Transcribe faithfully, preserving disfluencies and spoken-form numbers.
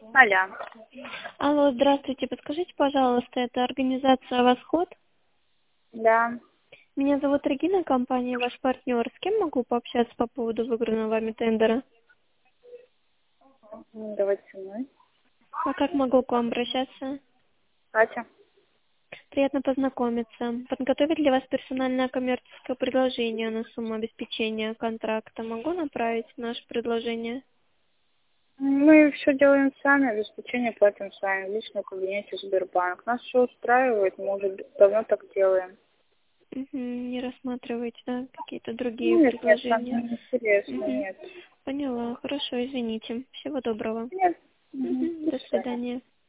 Алло. Алло, здравствуйте. Подскажите, пожалуйста, это организация «Восход»? Да. Меня зовут Регина, компания «Ваш партнер». С кем могу пообщаться по поводу выигранного вами тендера? Ну, давайте со мной. А как могу к вам обращаться? Катя. Приятно познакомиться. Подготовить для вас персональное коммерческое предложение на сумму обеспечения контракта. Могу направить наше предложение? Мы все делаем сами, обеспечение платим сами, в личном кабинете Сбербанк. Нас все устраивает, мы уже давно так делаем. Мгм, не рассматриваете, да, какие-то другие Нет, нет, нам предложения? не интересно, Мгм. нет. Поняла. Хорошо, извините. Всего доброго. Нет. Мгм. Мгм, До до свидания. свидания.